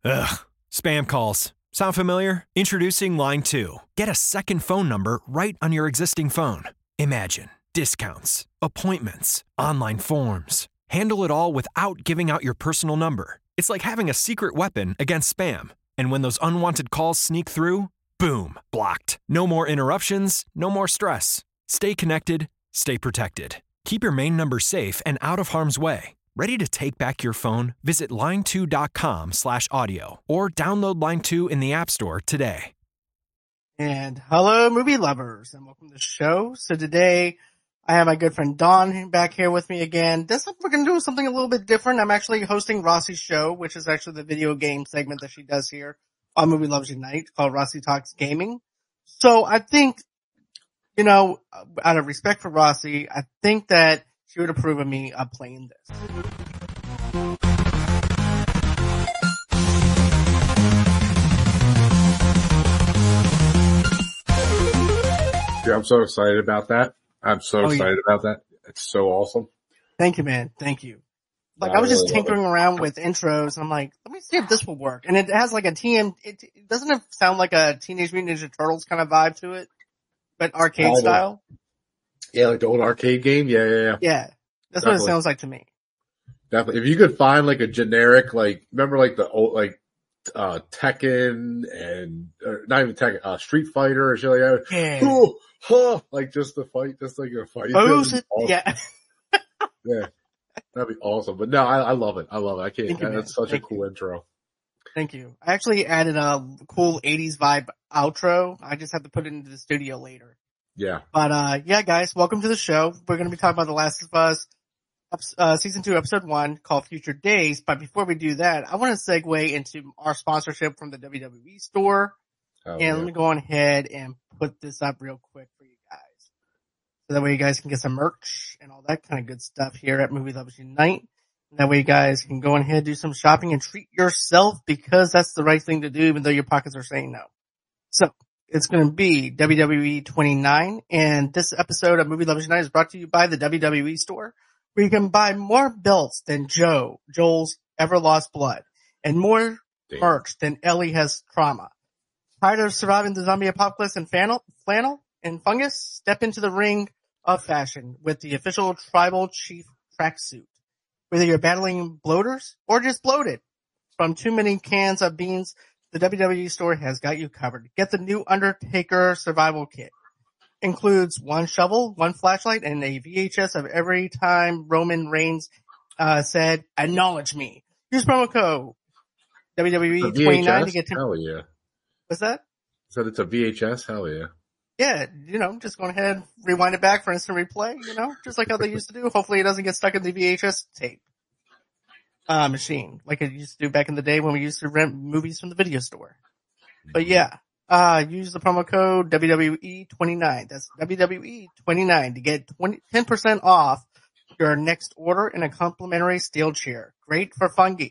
Ugh. Spam calls. Sound familiar? Introducing Line 2. Get a second phone number right on your existing phone. Imagine discounts, appointments, online forms. Handle it all without giving out your personal number. It's like having a secret weapon against spam. And when those unwanted calls sneak through, boom, blocked. No more interruptions, no more stress. Stay connected, stay protected. Keep your main number safe and out of harm's way. Ready to take back your phone? Visit line2.com/audio or download Line 2 in the App Store today. And hello, movie lovers, and welcome to the show. So today, I have my good friend Dawn back here with me again. We're going to do something a little bit different. I'm actually hosting Rossi's show, which is actually the video game segment that she does here on Movie Lovers Unite, called Rossi Talks Gaming. So I think, out of respect for Rossi, I think that she would approve of me playing this. Yeah, I'm so excited about that. It's so awesome. Thank you, man. Thank you. I was just tinkering around with intros, and I'm like, let me see if this will work. And it has like it doesn't sound like a Teenage Mutant Ninja Turtles kind of vibe to it, but arcade style. Yeah, like the old arcade game. Yeah. Yeah, that's Definitely. What it sounds like to me. Definitely. If you could find like a generic, remember like the old, Tekken and, not even Tekken, Street Fighter or shit like that. Yeah. Like just the fight, just like a fight. Awesome. Yeah. Yeah. That'd be awesome. But no, I love it. I can't, that's such a cool intro. Thank you. I actually added a cool 80s vibe outro. I just have to put it into the studio later. Yeah. But, yeah, guys, welcome to the show. We're going to be talking about The Last of Us, season 2, episode 1, called Future Days. But before we do that, I want to segue into our sponsorship from the WWE store. Let me go on ahead and put this up real quick for you guys. So that way you guys can get some merch and all that kind of good stuff here at Movie Lovers Unite. And that way you guys can go on ahead, do some shopping and treat yourself, because that's the right thing to do, even though your pockets are saying no. So, it's going to be WWE 29, and this episode of Movie Lovers Unite is brought to you by the WWE store, where you can buy more belts than Joel's ever lost blood, and more merch than Ellie has trauma. Tired of surviving the zombie apocalypse and flannel and fungus? Step into the ring of fashion with the official Tribal Chief tracksuit. Whether you're battling bloaters or just bloated from too many cans of beans, the WWE store has got you covered. Get the new Undertaker survival kit. Includes one shovel, one flashlight, and a VHS of every time Roman Reigns said, "Acknowledge me." Use promo code WWE29 to get 10. Hell yeah. What's that? Said it's a VHS? Hell yeah. Yeah, just go ahead, rewind it back for instant replay, just like how they used to do. Hopefully it doesn't get stuck in the VHS tape machine, like it used to do back in the day when we used to rent movies from the video store. But yeah, use the promo code WWE29. That's WWE29 to get 10% off your next order and a complimentary steel chair. Great for fungi,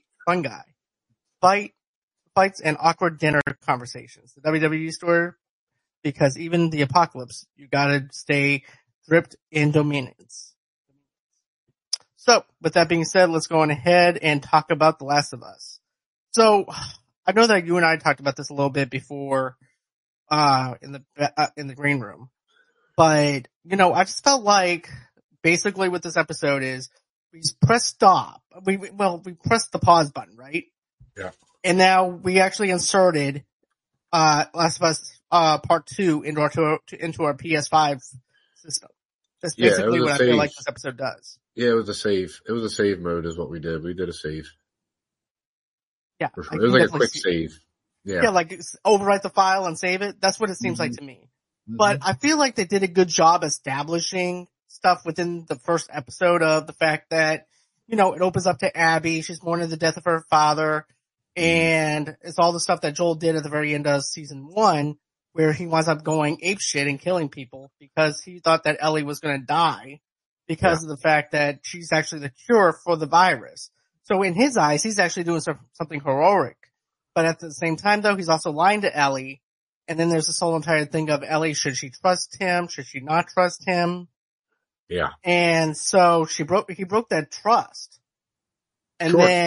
fights, and awkward dinner conversations. The WWE store, because even the apocalypse, you gotta stay dripped in dominance. So, with that being said, let's go on ahead and talk about The Last of Us. So, I know that you and I talked about this a little bit before, in the green room. But, I just felt like, basically what this episode is, we press stop. We pressed the pause button, right? Yeah. And now we actually inserted, Last of Us, part 2 into our PS5 system. That's basically what I feel like this episode does. Yeah, it was a save. It was a save mode is what we did. We did a save. Yeah. For sure. It was like a quick save. Yeah. Yeah, like overwrite the file and save it. That's what it seems like to me. Mm-hmm. But I feel like they did a good job establishing stuff within the first episode of the fact that, it opens up to Abby. She's mourning the death of her father. And it's all the stuff that Joel did at the very end of season 1, where he winds up going apeshit and killing people because he thought that Ellie was going to die because of the fact that she's actually the cure for the virus. So in his eyes, he's actually doing something heroic. But at the same time, though, he's also lying to Ellie. And then there's this whole entire thing of Ellie, should she trust him? Should she not trust him? Yeah. And so he broke that trust. And then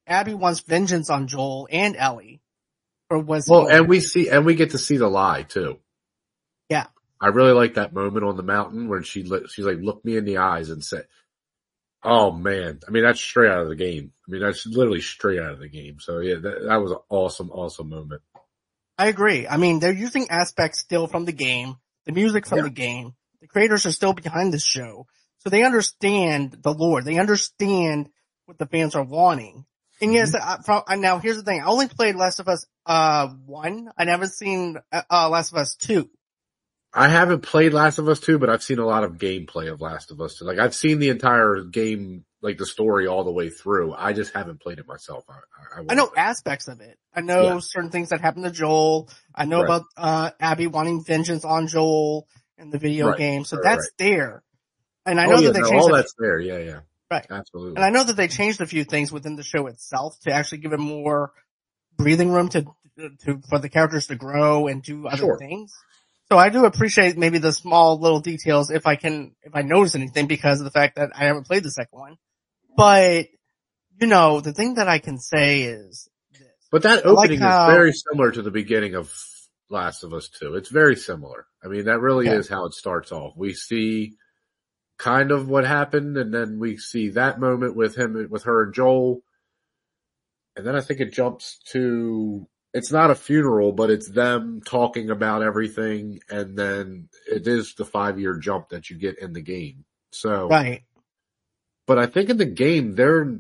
Abby wants vengeance on Joel and Ellie for what's Well, and we get to see the lie too. Yeah. I really like that moment on the mountain where she's like, look me in the eyes and say, oh man. I mean, that's straight out of the game. I mean, that's literally straight out of the game. So yeah, that was an awesome, awesome moment. I agree. I mean, they're using aspects still from the game, the music from the game. The creators are still behind this show. So they understand the lore. They understand what the fans are wanting. And yes, now here's the thing. I only played Last of Us 1. I never seen Last of Us 2. I haven't played Last of Us 2, but I've seen a lot of gameplay of Last of Us 2. Like, I've seen the entire game, like the story all the way through. I just haven't played it myself. I know aspects of it. I know certain things that happen to Joel. I know about Abby wanting vengeance on Joel in the video game. So that's there. And I know that they changed all that's there. Yeah. Right. Absolutely. And I know that they changed a few things within the show itself to actually give it more breathing room for the characters to grow and do other things. So I do appreciate maybe the small little details if I notice anything because of the fact that I haven't played the second one. But, the thing that I can say is this. But that opening is very similar to the beginning of Last of Us 2. It's very similar. I mean, that really is how it starts off. We see kind of what happened, and then we see that moment with her and Joel. And then I think it jumps to, it's not a funeral, but it's them talking about everything, and then it is the 5-year jump that you get in the game. So, but I think in the game, I'm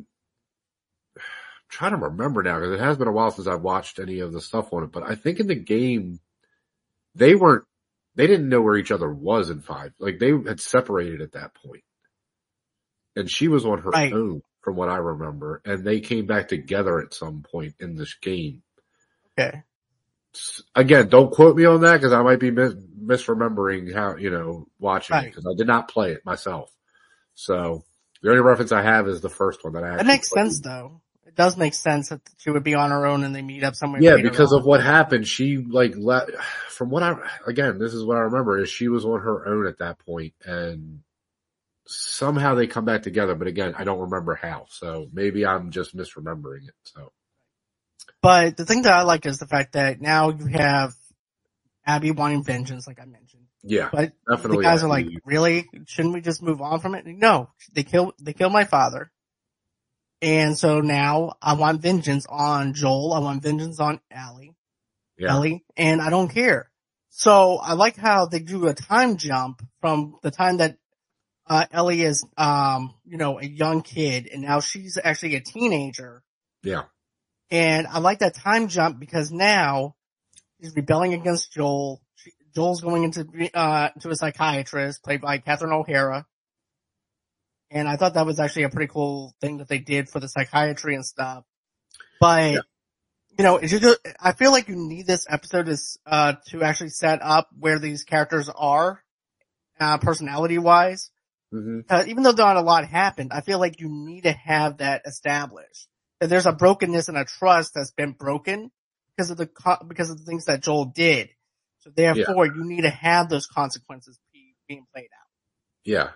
trying to remember now, because it has been a while since I've watched any of the stuff on it, but I think in the game, they didn't know where each other was in 5. Like, they had separated at that point. And she was on her own, from what I remember, and they came back together at some point in this game. Okay. Again, don't quote me on that, because I might be misremembering how, watching it, because I did not play it myself. So, the only reference I have is the first one that I actually That makes sense, though. It does make sense that she would be on her own and they meet up somewhere. Yeah, because of what happened, she from what this is what I remember, is she was on her own at that point, and somehow they come back together, but again, I don't remember how, so maybe I'm just misremembering it, so. But the thing that I like is the fact that now you have Abby wanting vengeance, like I mentioned. Yeah, but definitely. The guys are like, really? Shouldn't we just move on from it? No, they killed my father. And so now I want vengeance on Joel. I want vengeance on Ellie, and I don't care. So I like how they do a time jump from the time that Ellie is, a young kid, and now she's actually a teenager. Yeah. And I like that time jump because now she's rebelling against Joel. Joel's going into to a psychiatrist played by Catherine O'Hara. And I thought that was actually a pretty cool thing that they did for the psychiatry and stuff. But, I feel like you need this episode to actually set up where these characters are, personality-wise. Mm-hmm. Even though not a lot happened, I feel like you need to have that established. That there's a brokenness and a trust that's been broken because of the things that Joel did. So therefore, you need to have those consequences being played out. Yeah.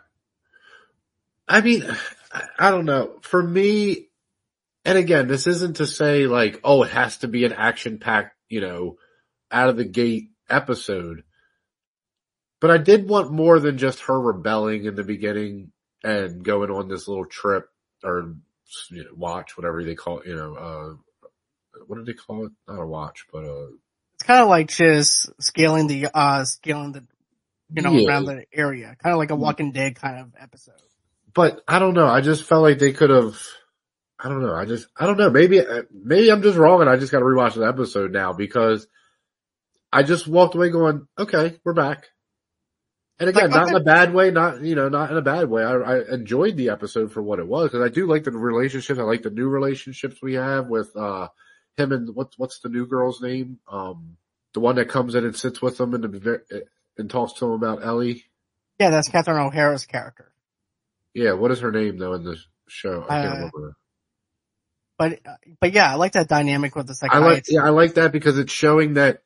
I mean, I don't know. For me, and again, this isn't to say like, oh, it has to be an action-packed, out of the gate episode. But I did want more than just her rebelling in the beginning and going on this little trip or, watch, whatever they call it, what did they call it? Not a watch, but it's kind of like just scaling the around the area. Kind of like a Walking Dead kind of episode. But I don't know. I just felt like they could have. I don't know. I don't know. Maybe I'm just wrong, and I just got to rewatch the episode now because I just walked away going, "Okay, we're back." And again, not in a bad way. Not in a bad way. I enjoyed the episode for what it was because I do like the relationships. I like the new relationships we have with him and what's the new girl's name? The one that comes in and sits with him and talks to him about Ellie. Yeah, that's Catherine O'Hara's character. Yeah, what is her name though in the show? I can't remember. But yeah, I like that dynamic with the psychiatrist. I like that because it's showing that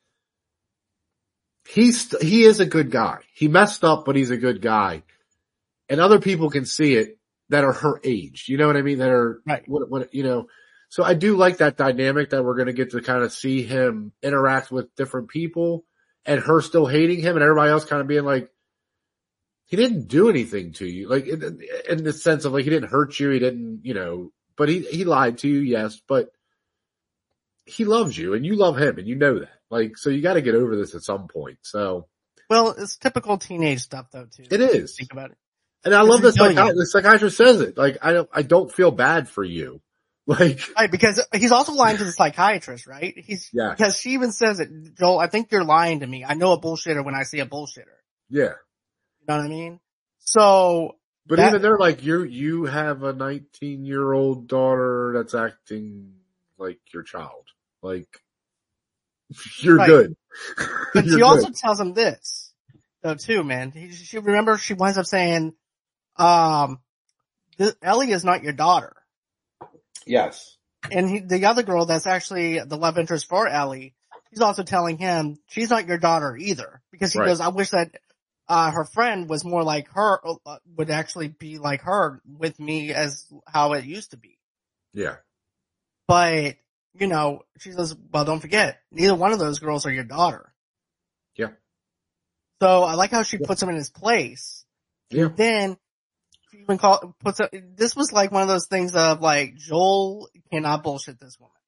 he is a good guy. He messed up, but he's a good guy. And other people can see it that are her age. You know what I mean? That are, So I do like that dynamic that we're going to get to kind of see him interact with different people and her still hating him and everybody else kind of being like, he didn't do anything to you. Like in the sense of like, he didn't hurt you. He didn't, but he lied to you. Yes. But he loves you and you love him and you know that. Like, so you got to get over this at some point. So. Well, it's typical teenage stuff though too. It is. Think about it. And I love this. The psychiatrist says it. Like, I don't feel bad for you. Like, right, because he's also lying to the psychiatrist, right? Because she even says it, Joel, I think you're lying to me. I know a bullshitter when I see a bullshitter. Yeah. You know what I mean? So. But even they're like, you have a 19-year-old daughter that's acting like your child. Like, you're good. But she also tells him this, though, too, man. She winds up saying, Ellie is not your daughter. Yes. And the other girl that's actually the love interest for Ellie, she's also telling him she's not your daughter either. Because he goes, I wish that, her friend was more like her, would actually be like her with me as how it used to be. Yeah. But, she says, well, don't forget, neither one of those girls are your daughter. Yeah. So I like how she puts him in his place. Yeah. And then she even this was like one of those things of like, Joel cannot bullshit this woman.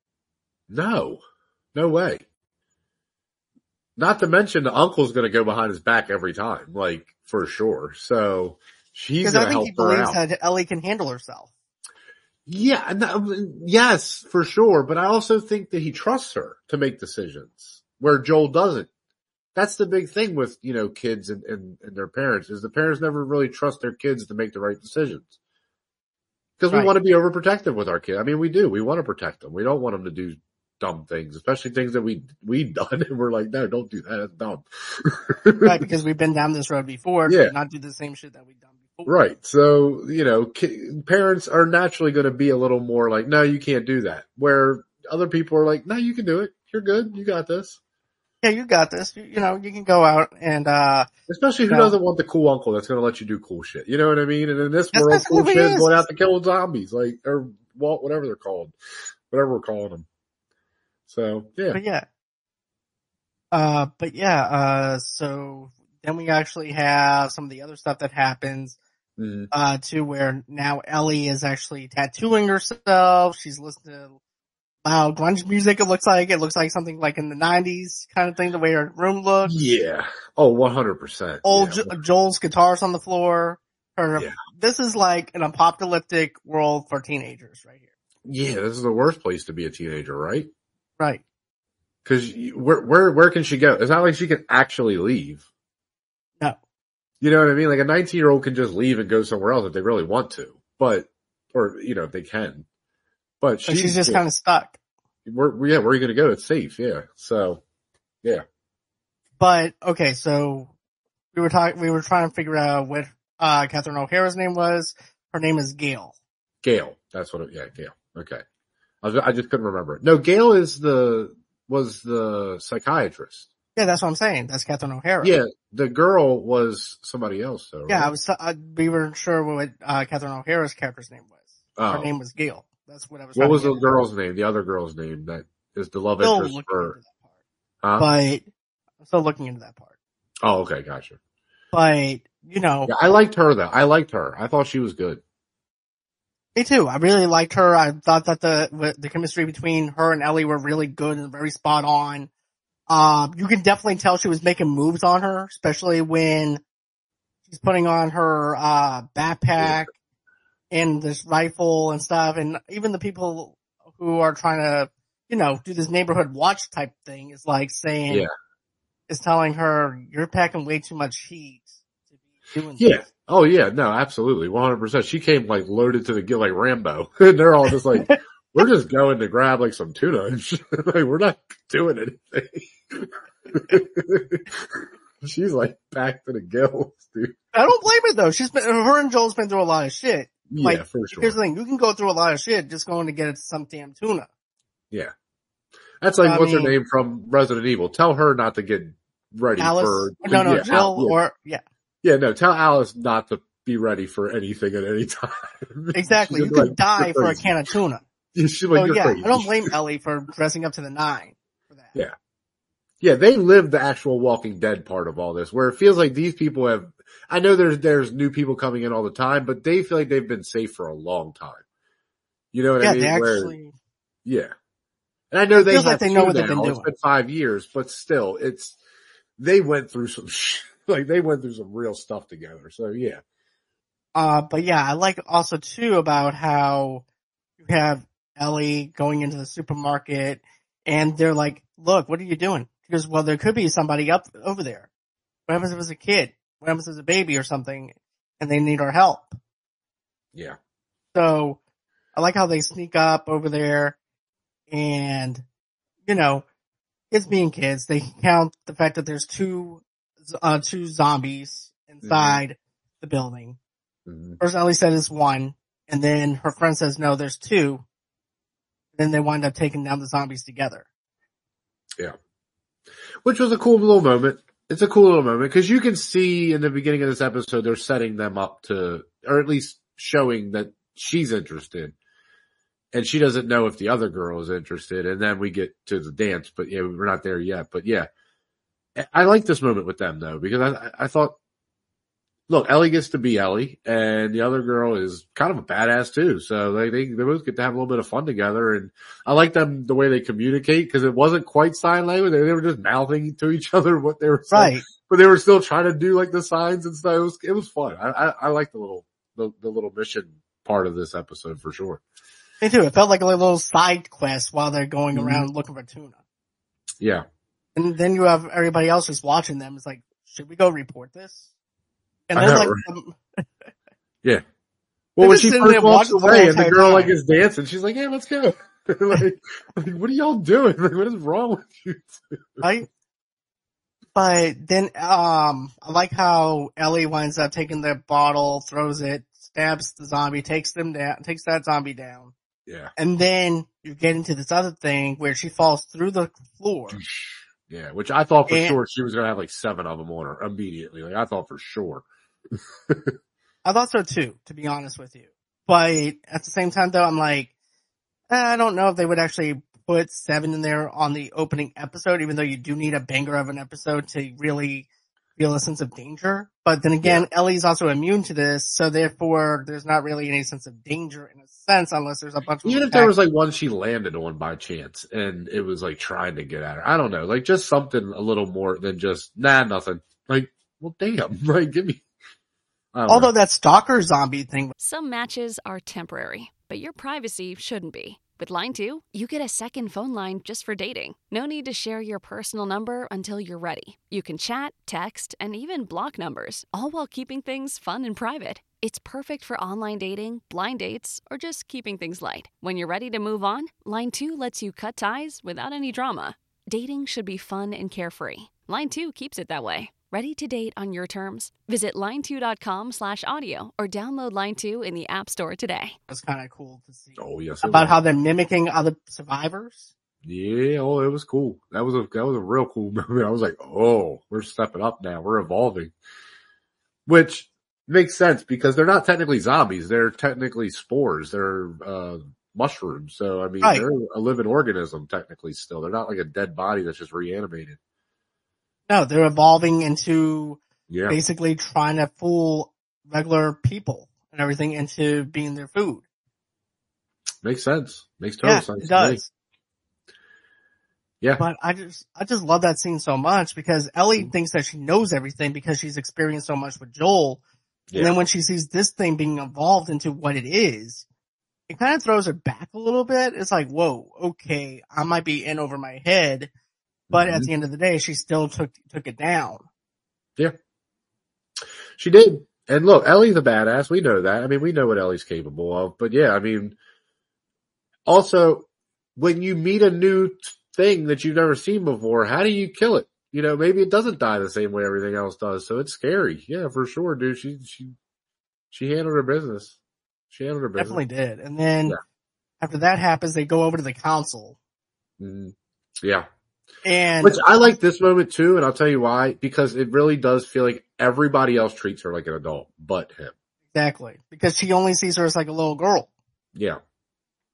No way. Not to mention the uncle's going to go behind his back every time, like for sure. So she's going to help her out. Because I think he believes that Ellie can handle herself. Yeah, yes, for sure. But I also think that he trusts her to make decisions where Joel doesn't. That's the big thing with, kids and their parents is the parents never really trust their kids to make the right decisions. Because we want to be overprotective with our kids. I mean, we do. We want to protect them. We don't want them to do dumb things, especially things that we've done and we're like, no, don't do that. That's dumb. Right, because we've been down this road before. Yeah. Not do the same shit that we've done before. Right. So, parents are naturally going to be a little more like, no, you can't do that. Where other people are like, no, you can do it. You're good. You got this. Yeah, you got this. You can go out and, especially who doesn't want the cool uncle that's going to let you do cool shit. You know what I mean? And in this world, cool shit is going out to kill zombies, like, or whatever they're called, whatever we're calling them. So, yeah. So then we actually have some of the other stuff that happens, to where now Ellie is actually tattooing herself. She's listening to loud grunge music. It looks like something like in the 90s kind of thing, the way her room looks. Yeah. Oh, 100%. Joel's guitar's on the floor. This is like an apocalyptic world for teenagers right here. Yeah, this is the worst place to be a teenager, right? Right. Cause where can she go? It's not like she can actually leave. No. You know what I mean? Like a 19-year-old can just leave and go somewhere else if they really want to, if they can. But she's just kind of stuck. Where are you going to go? It's safe. Yeah. So, yeah. But, okay, so we were trying to figure out what, Catherine O'Hara's name was. Her name is Gail. Gail. That's what Gail. Okay. I just couldn't remember it. No, Gail was the psychiatrist. Yeah, that's what I'm saying. That's Catherine O'Hara. Yeah, the girl was somebody else though. Right? Yeah, we weren't sure what, Catherine O'Hara's character's name was. Oh. Her name was Gail. That's what I was. What was the girl's name? The other girl's name that is the love interest for. Huh? But I'm still looking into that part. Oh, okay, gotcha. But yeah, I liked her though. I thought she was good. Me too. I really liked her. I thought that the chemistry between her and Ellie were really good and very spot on. You can definitely tell she was making moves on her, especially when she's putting on her backpack and this rifle and stuff, and even the people who are trying to, do this neighborhood watch type thing is like saying, is telling her, you're packing way too much heat to be doing this. Oh yeah, no, absolutely. 100%. She came like loaded to the gill like Rambo. And they're all just like, we're just going to grab like some tuna and shit. Like, we're not doing anything. She's like packed to the gills, dude. I don't blame her though. Her and Joel's been through a lot of shit. Yeah, for sure. Here's the thing. You can go through a lot of shit just going to get some damn tuna. Yeah. That's like, what's her name from Resident Evil? Tell her not to get ready Alice? Jill Yeah, no, tell Alice not to be ready for anything at any time. Exactly. You could die for a can of tuna. She's like, you're crazy. I don't blame Ellie for dressing up to the nine for that. Yeah. Yeah, they lived the actual Walking Dead part of all this, where it feels like these people have, I know there's new people coming in all the time, but they feel like they've been safe for a long time. You know what I mean? Yeah, they actually. Yeah. And I know they like they know what they've been doing. It's been 5 years, but still, they went through some, they went through some real stuff together. So yeah. But yeah, I like also too about how you have Ellie going into the supermarket and they're like, look, what are you doing? She goes, well, there could be somebody up over there. What happens if it was a kid? What happens if it's a baby or something and they need our help? Yeah. So I like how they sneak up over there and, kids being kids, they count the fact that there's two zombies inside the building. Mm-hmm. First Ellie said it's one, and then her friend says no, there's two. Then they wind up taking down the zombies together. Yeah. Which was a cool little moment. It's a cool little moment because you can see in the beginning of this episode they're setting them up to, or at least showing that she's interested. And she doesn't know if the other girl is interested. And then we get to the dance, but yeah, we're not there yet. But yeah, I like this moment with them though, because I thought, look, Ellie gets to be Ellie and the other girl is kind of a badass too. So they both get to have a little bit of fun together. And I like them the way they communicate because it wasn't quite sign language. They were just mouthing to each other what they were saying, right. But they were still trying to do like the signs and stuff. It was fun. I like the little mission part of this episode for sure. Me too. It felt like a little side quest while they're going around looking for tuna. Yeah. And then you have everybody else just watching them. It's like, should we go report this? And they're like, yeah. Well, when she first walks away and the girl time. is dancing, she's like, yeah, let's go. like, what are y'all doing? Like, what is wrong with you two? Right? But then, I like how Ellie winds up taking the bottle, throws it, stabs the zombie, takes that zombie down. Yeah. And then you get into this other thing where she falls through the floor. Yeah, which I thought for sure she was going to have like 7 of them on her immediately. Like I thought for sure. I thought so too, to be honest with you. But at the same time though, I'm like, I don't know if they would actually put 7 in there on the opening episode, even though you do need a banger of an episode to really feel a sense of danger. But then again, Ellie's also immune to this, so therefore there's not really any sense of danger in a sense unless there's a bunch of even if there was like one she landed on by chance and it was like trying to get at her. I don't know, like just something a little more than just nothing. Like, well damn, like give me. Although that stalker zombie thing. Some matches are temporary, but your privacy shouldn't be. With Line 2, you get a second phone line just for dating. No need to share your personal number until you're ready. You can chat, text, and even block numbers, all while keeping things fun and private. It's perfect for online dating, blind dates, or just keeping things light. When you're ready to move on, Line 2 lets you cut ties without any drama. Dating should be fun and carefree. Line 2 keeps it that way. Ready to date on your terms? Visit line2.com/audio or download Line 2 in the App Store today. It's kind of cool to see. Oh, yes. About how they're mimicking other survivors. Yeah, oh, it was cool. That was a real cool moment. I was like, oh, we're stepping up now. We're evolving. Which makes sense because they're not technically zombies. They're technically spores. They're, mushrooms. So, I mean, they're a living organism technically still. They're not like a dead body that's just reanimated. No, they're evolving into basically trying to fool regular people and everything into being their food. Makes sense. Makes total sense. It does. Yeah. But I just love that scene so much because Ellie thinks that she knows everything because she's experienced so much with Joel. Yeah. And then when she sees this thing being evolved into what it is, it kind of throws her back a little bit. It's like, whoa, okay, I might be in over my head. But at the end of the day, she still took it down. Yeah. She did. And look, Ellie's a badass. We know that. I mean, we know what Ellie's capable of. But yeah, I mean, also, when you meet a new thing that you've never seen before, how do you kill it? You know, maybe it doesn't die the same way everything else does. So it's scary. Yeah, for sure, dude. She handled her business. She handled her business. Definitely did. And then after that happens, they go over to the council. Mm-hmm. Yeah. And which I like this moment too, and I'll tell you why, because it really does feel like everybody else treats her like an adult, but him. Exactly. Because she only sees her as like a little girl. Yeah.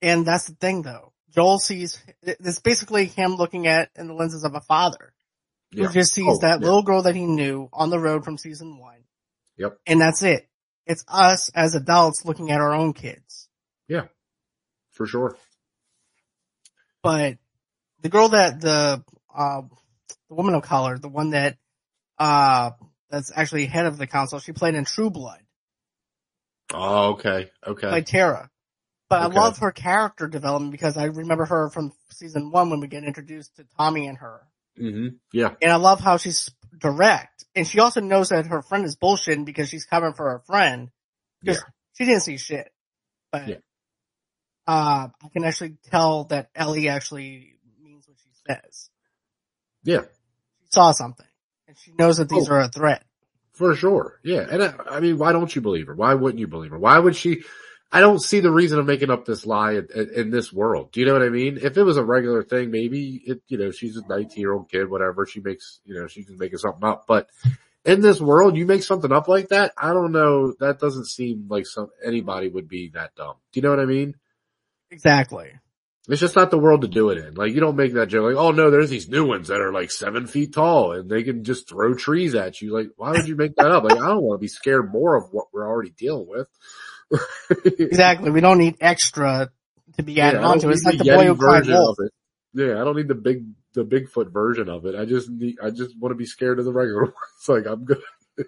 And that's the thing though. Joel sees, it's basically him looking at in the lenses of a father. Who just sees that little girl that he knew on the road from season 1. Yep. And that's it. It's us as adults looking at our own kids. Yeah. For sure. But the girl that the woman of color, the one that, that's actually head of the council, she played in True Blood. Oh, okay. Okay. By Tara. But I love her character development because I remember her from season 1 when we get introduced to Tommy and her. Mm-hmm. Yeah. And I love how she's direct. And she also knows that her friend is bullshitting because she's covering for her friend. Because she didn't see shit. But, I can actually tell that Ellie actually means what she says. Yeah. She saw something. And she knows that these are a threat. For sure. Yeah. And I mean, why don't you believe her? Why wouldn't you believe her? Why would she? I don't see the reason of making up this lie in this world. Do you know what I mean? If it was a regular thing, maybe she's a 19-year-old kid, whatever. She makes, she can make something up. But in this world, you make something up like that. I don't know. That doesn't seem like anybody would be that dumb. Do you know what I mean? Exactly. It's just not the world to do it in. Like, you don't make that joke like, oh no, there's these new ones that are like 7 feet tall and they can just throw trees at you. Like, why would you make that up? Like, I don't want to be scared more of what we're already dealing with. Exactly. We don't need extra to be added onto it. It's like the boy who cried wolf. Yeah, I don't need the Bigfoot version of it. I just want to be scared of the regular ones. Like, I'm good.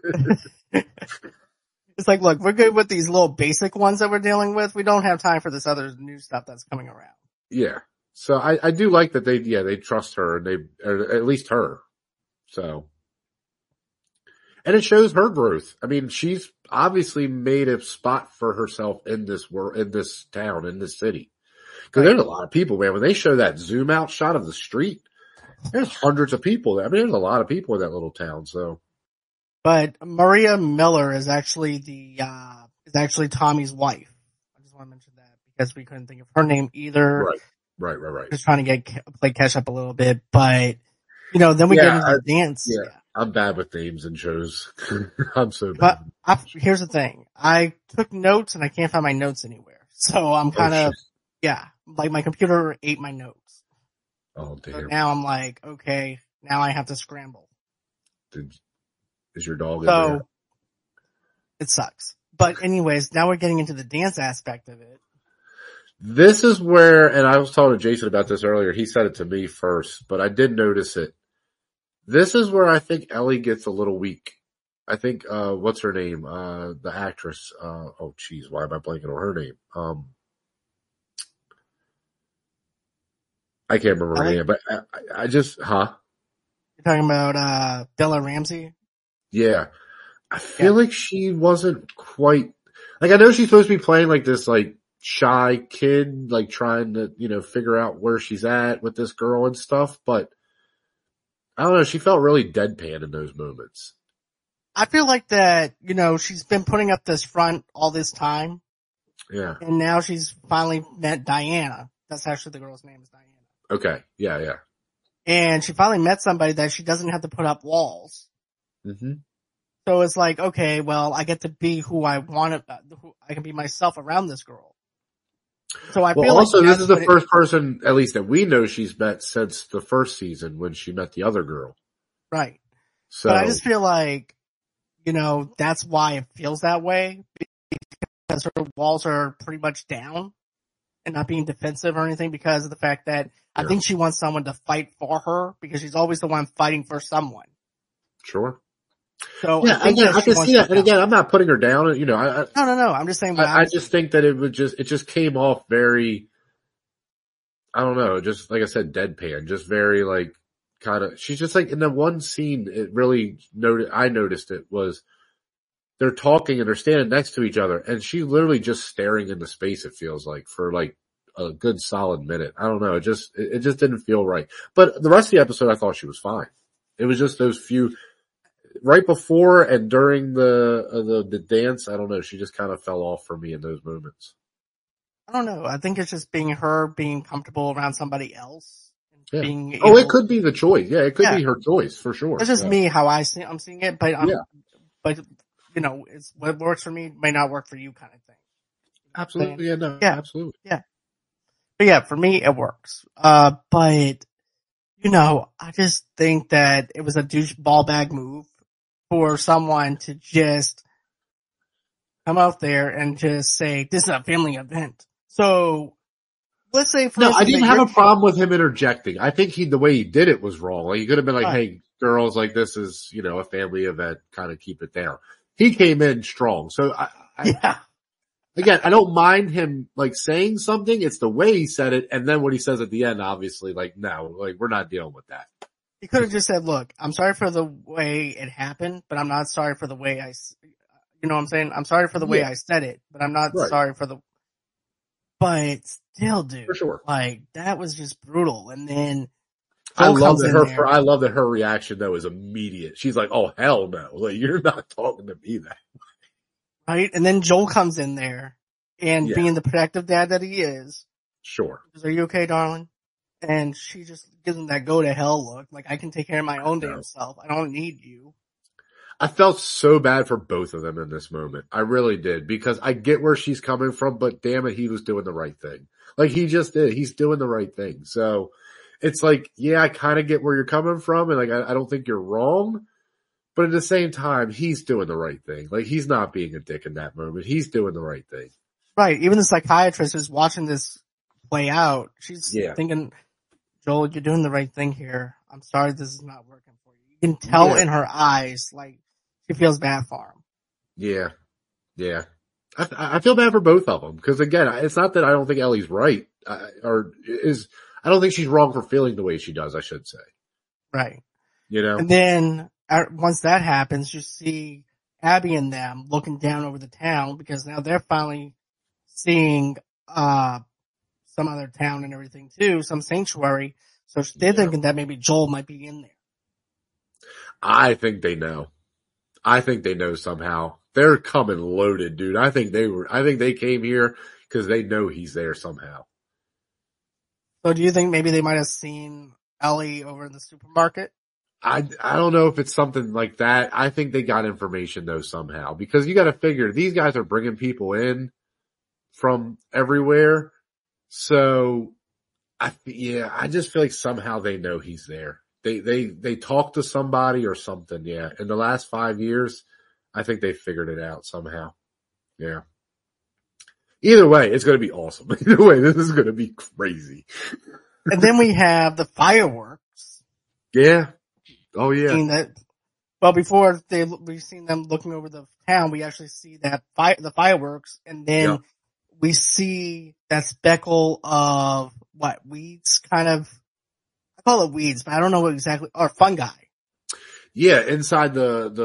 It's like, look, we're good with these little basic ones that we're dealing with. We don't have time for this other new stuff that's coming around. Yeah. So I do like that they trust her and or at least her. So. And it shows her growth. I mean, she's obviously made a spot for herself in this world, in this town, in this city. Cause there's a lot of people, man. When they show that zoom out shot of the street, there's hundreds of people there. I mean, there's a lot of people in that little town, so. But Maria Miller is actually Tommy's wife. I just want to mention that because we couldn't think of her name either. Right. Just trying to play catch up a little bit, but then we get into the dance. Yeah. I'm bad with names and shows. I'm so bad. But here's the thing. I took notes and I can't find my notes anywhere. So I'm kind of, like my computer ate my notes. Oh, damn. So now I'm like, okay, now I have to scramble. Is your dog in there? It sucks. But anyways, now we're getting into the dance aspect of it. This is where, and I was talking to Jason about this earlier. He said it to me first, but I did notice it. This is where I think Ellie gets a little weak. I think, what's her name? The actress, oh geez, why am I blanking on her name? I can't remember her name, but I just, You're talking about, Bella Ramsey? Yeah. I feel like she wasn't quite, like I know she's supposed to be playing like this like shy kid, like trying to, figure out where she's at with this girl and stuff, but I don't know, she felt really deadpan in those moments. I feel like that, she's been putting up this front all this time. Yeah. And now she's finally met Diana. That's actually the girl's name is Diana. Okay. Yeah. And she finally met somebody that she doesn't have to put up walls. Mm-hmm. So it's like, okay, well, I get to be who I want to, I can be myself around this girl. So I feel also like this is the first person, at least that we know she's met since the first season when she met the other girl. Right. So. But I just feel like, that's why it feels that way. Because her walls are pretty much down and not being defensive or anything because of the fact that I think she wants someone to fight for her because she's always the one fighting for someone. Sure. So yeah, I can see that. And again, I'm not putting her down. No. I'm just saying. I just think that it just came off very, I don't know, just like I said, deadpan, just very like kind of, she's just like in the one scene, I noticed it was they're talking and they're standing next to each other and she's literally just staring into space. It feels like for like a good solid minute. I don't know. It just didn't feel right. But the rest of the episode, I thought she was fine. It was just those few, right before and during the dance, I don't know, she just kind of fell off for me in those moments. I don't know. I think it's just being comfortable around somebody else. Yeah. It could be the choice. Yeah, it could be her choice for sure. It's just me how I'm seeing it, but it's what works for me may not work for you kind of thing. Absolutely. Yeah, no, yeah. absolutely. Yeah. But yeah, for me, it works. But, you know, I just think that it was a douche ball bag move for someone to just come out there and just say, this is a family event. So, let's say for I didn't have a problem with him interjecting. I think the way he did it was wrong. Like, he could have been like, hey, girls, like, this is, you know, a family event, kind of keep it down. He came in strong. So again, I don't mind him like saying something. It's the way he said it. And then what he says at the end, obviously, like, no, like, we're not dealing with that. He could have just said, look, I'm sorry for the way it happened, but I'm not sorry for the way you know what I'm saying? I'm sorry for the way I said it, but I'm not sorry for but still, dude, for sure. Like, that was just brutal. And then I love that her reaction though is immediate. She's like, oh, hell no. Like, you're not talking to me that way. Right? And then Joel comes in there and being the protective dad that he is. Sure. Are you okay, darling? And she just gives him that go to hell look. Like, I can take care of my own damn self. I don't need you. I felt so bad for both of them in this moment. I really did, because I get where she's coming from, but damn it, he was doing the right thing. Like, he just did. He's doing the right thing. So it's like, yeah, I kind of get where you're coming from. And like, I don't think you're wrong, but at the same time, he's doing the right thing. Like, he's not being a dick in that moment. He's doing the right thing. Right. Even the psychiatrist is watching this play out. She's thinking, Joel, you're doing the right thing here. I'm sorry this is not working for you. You can tell in her eyes, like, she feels bad for him. Yeah. Yeah. I feel bad for both of them, because again, it's not that I don't think Ellie's right, I don't think she's wrong for feeling the way she does, I should say. Right. You know? And then once that happens, you see Abby and them looking down over the town, because now they're finally seeing some other town and everything too, some sanctuary. So they're thinking that maybe Joel might be in there. I think they know. I think they know somehow. They're coming loaded, dude. I think they came here because they know he's there somehow. So do you think maybe they might have seen Ellie over in the supermarket? I don't know if it's something like that. I think they got information though somehow, because you got to figure these guys are bringing people in from everywhere. So I just feel like somehow they know he's there. They talked to somebody or something. Yeah. In the last 5 years, I think they figured it out somehow. Yeah. Either way, it's going to be awesome. Either way, this is going to be crazy. And then we have the fireworks. Yeah. Oh yeah. Before we've seen them looking over the town, we actually see the fireworks, and then we see that speckle of weeds, kind of. I call it weeds, but I don't know what exactly, or fungi. Yeah, inside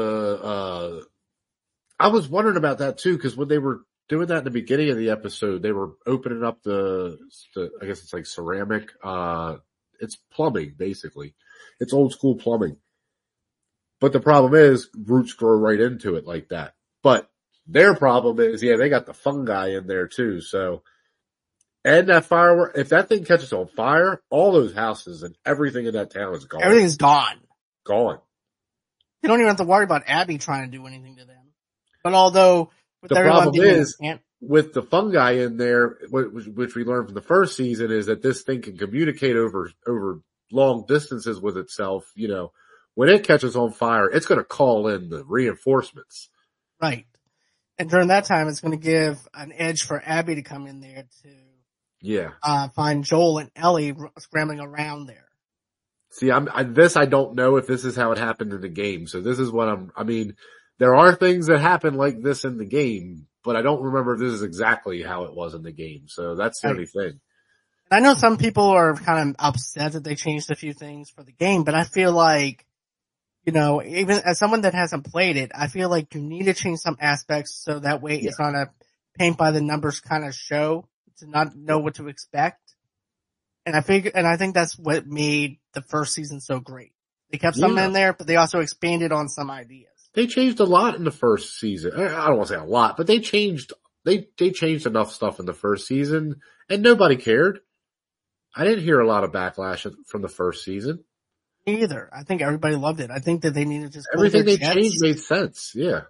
I was wondering about that too, because when they were doing that in the beginning of the episode, they were opening up the I guess it's like ceramic, it's plumbing, basically. It's old school plumbing. But the problem is, roots grow right into it like that. But their problem is, they got the fungi in there too, so. And that firework, if that thing catches on fire, all those houses and everything in that town is gone. Everything's gone. Gone. You don't even have to worry about Abby trying to do anything to them. But although, the problem is, with the fungi in there, which we learned from the first season, is that this thing can communicate over long distances with itself. You know, when it catches on fire, it's going to call in the reinforcements. Right. And during that time, it's going to give an edge for Abby to come in there to find Joel and Ellie scrambling around there. See, I don't know if this is how it happened in the game. So this is what there are things that happen like this in the game, but I don't remember if this is exactly how it was in the game. So that's the only thing. I know some people are kind of upset that they changed a few things for the game, but I feel like, even as someone that hasn't played it, I feel like you need to change some aspects so that way it's not a paint by the numbers kind of show to not know what to expect. And I think that's what made the first season so great. They kept some in there, but they also expanded on some ideas. They changed a lot in the first season. I don't want to say a lot, but they changed enough stuff in the first season, and nobody cared. I didn't hear a lot of backlash from the first season. Me either. I think everybody loved it. I think that they needed to just everything they changed made sense. Yeah.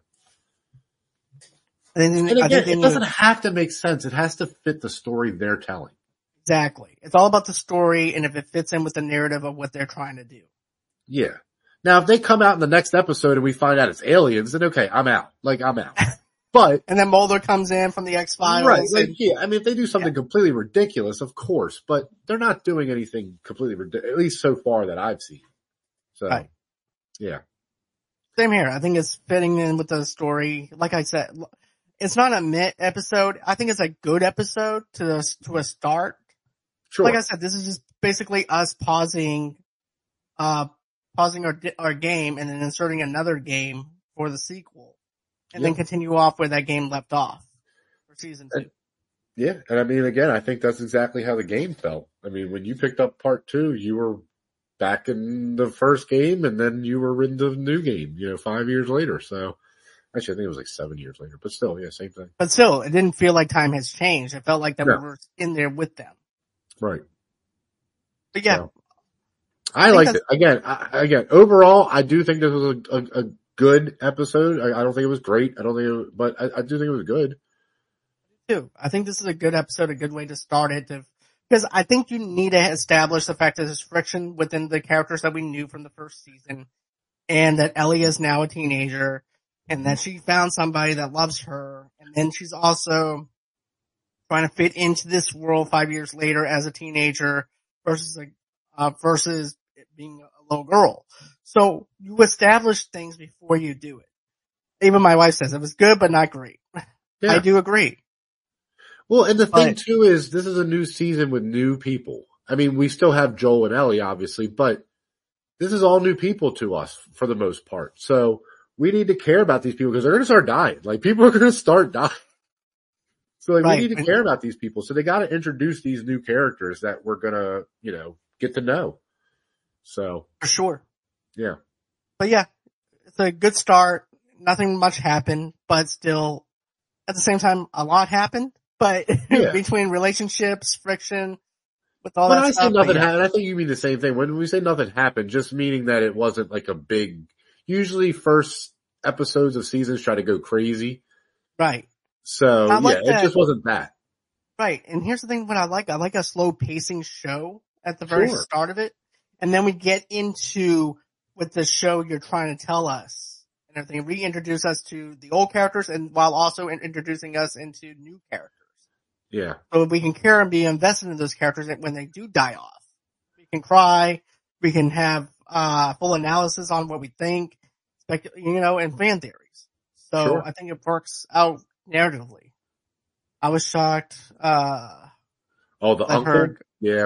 It doesn't have to make sense. It has to fit the story they're telling. Exactly. It's all about the story and if it fits in with the narrative of what they're trying to do. Yeah. Now, if they come out in the next episode and we find out it's aliens, then okay, I'm out. Like, I'm out. But. And then Mulder comes in from the X-Files. Right. Like, yeah. I mean, if they do something completely ridiculous, of course, but they're not doing anything completely ridiculous, at least so far that I've seen. So, yeah. Same here. I think it's fitting in with the story. Like I said, it's not a mid episode. I think it's a good episode to a start. Sure. Like I said, this is just basically us pausing our game and then inserting another game for the sequel. And then continue off where that game left off for season 2. Yeah. And I mean, again, I think that's exactly how the game felt. I mean, when you picked up part 2, you were back in the first game and then you were in the new game, 5 years later. So actually, I think it was like 7 years later, but still, yeah, same thing. But still, it didn't feel like time has changed. It felt like that we were in there with them. Right. But yeah. So, I liked it. Again, overall, I do think this was a good episode. I don't think it was great. But I do think it was good. Too. I think this is a good episode, a good way to start it. Because I think you need to establish the fact that there's friction within the characters that we knew from the first season, and that Ellie is now a teenager, and that she found somebody that loves her, and then she's also trying to fit into this world 5 years later as a teenager versus it being a little girl. So you establish things before you do it. Even my wife says it was good, but not great. Yeah. I do agree. Well, and the thing too is this is a new season with new people. I mean, we still have Joel and Ellie, obviously, but this is all new people to us for the most part. So we need to care about these people because they're going to start dying. Like, people are going to start dying. So we need to care about these people. So they got to introduce these new characters that we're going to, get to know. So. For sure. Yeah. But yeah, it's a good start. Nothing much happened, but still, at the same time, a lot happened. But between relationships, friction, with all that stuff. When I say nothing happened, I think you mean the same thing. When we say nothing happened, just meaning that it wasn't like a big, usually first episodes of seasons try to go crazy. Right. So it just wasn't that. Right. And here's the thing, what I like a slow pacing show at the very start of it. And then we get into what the show you're trying to tell us and everything. Reintroduce us to the old characters and while also introducing us into new characters. Yeah. So we can care and be invested in those characters when they do die off. We can cry. We can have, full analysis on what we think, and fan theories. So I think it works out narratively. I was shocked, the uncle? Yeah.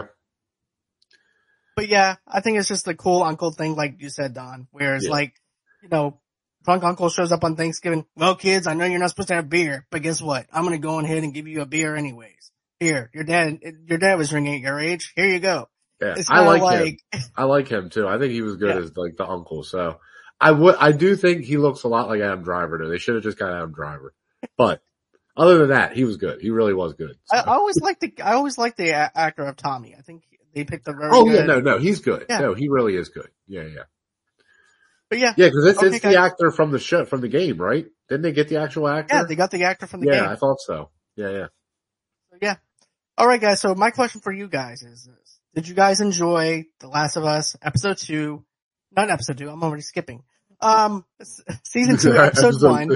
But yeah, I think it's just a cool uncle thing, like you said, Don, where it's drunk uncle shows up on Thanksgiving. Well, kids, I know you're not supposed to have beer, but guess what? I'm going to go ahead and give you a beer anyways. Here, your dad was drinking at your age. Here you go. Yeah, I like him. I like him too. I think he was good as like the uncle. So I do think he looks a lot like Adam Driver though. They should have just got Adam Driver. But other than that, he was good. He really was good. So. I always liked the actor of Tommy. I think they picked a very good. Oh yeah, no, he's good. Yeah. No, he really is good. Yeah. But yeah. Yeah, cause it's the actor from the show, from the game, right? Didn't they get the actual actor? Yeah, they got the actor from the game. Yeah, I thought so. Yeah. Yeah. Alright guys, so my question for you guys is this. Did you guys enjoy The Last of Us episode 2? Not episode 2, I'm already skipping. Season 2, episode 1.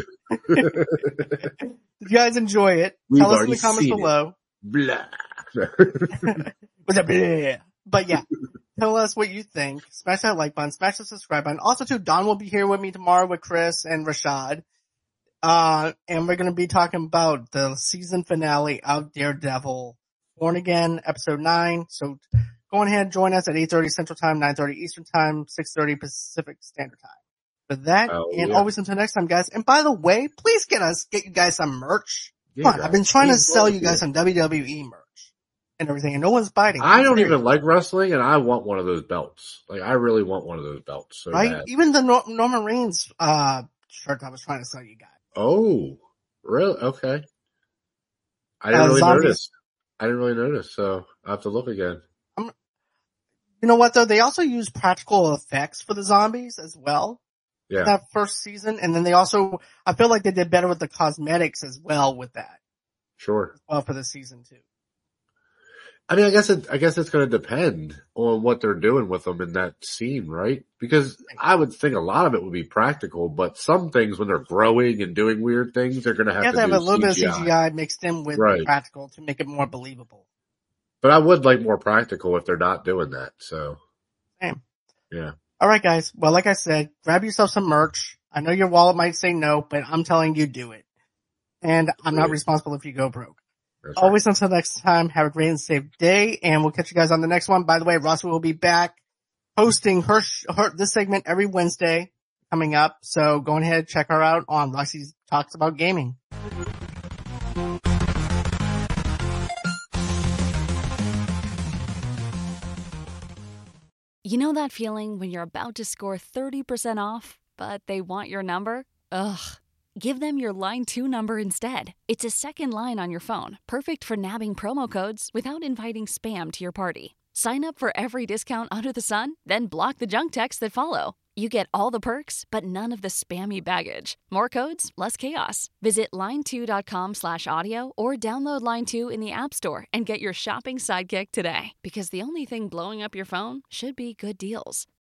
Did you guys enjoy it? Tell us in the comments below. Blah. Was it blah? But yeah, tell us what you think. Smash that like button, smash the subscribe button. Also too, Don will be here with me tomorrow with Chris and Rashad. And we're gonna be talking about the season finale of Daredevil Born Again, episode 9. So go ahead and join us at 8:30 Central Time, 9:30 Eastern Time, 6:30 Pacific Standard Time. For that, always until next time, guys. And by the way, please get you guys some merch. Come on, I've been trying to sell you guys some WWE merch and everything, and no one's biting. I don't even like wrestling, and I want one of those belts. Like, I really want one of those belts. So right? Bad. Even the Norman Reigns shirt I was trying to sell you guys. Oh, really? Okay. I didn't really notice, so I have to look again. You know what though? They also use practical effects for the zombies as well. Yeah. That first season, and then I feel like they did better with the cosmetics as well with that. Sure. Well, for the season 2. I mean, I guess it's going to depend on what they're doing with them in that scene, right? Because I would think a lot of it would be practical, but some things when they're growing and doing weird things, they're going to have to have do a little CGI. bit of CGI mixed in with practical to make it more believable. But I would like more practical if they're not doing that. So, same. Yeah. All right, guys. Well, like I said, grab yourself some merch. I know your wallet might say no, but I'm telling you, do it. And I'm not responsible if you go broke. That's always right. Until next time, have a great and safe day, and we'll catch you guys on the next one. By the way, Ross will be back hosting this segment every Wednesday coming up. So go ahead, check her out on Roxy Talks About Gaming. You know that feeling when you're about to score 30% off, but they want your number? Ugh. Give them your Line 2 number instead. It's a second line on your phone, perfect for nabbing promo codes without inviting spam to your party. Sign up for every discount under the sun, then block the junk texts that follow. You get all the perks, but none of the spammy baggage. More codes, less chaos. Visit line2.com/audio or download Line 2 in the App Store and get your shopping sidekick today. Because the only thing blowing up your phone should be good deals.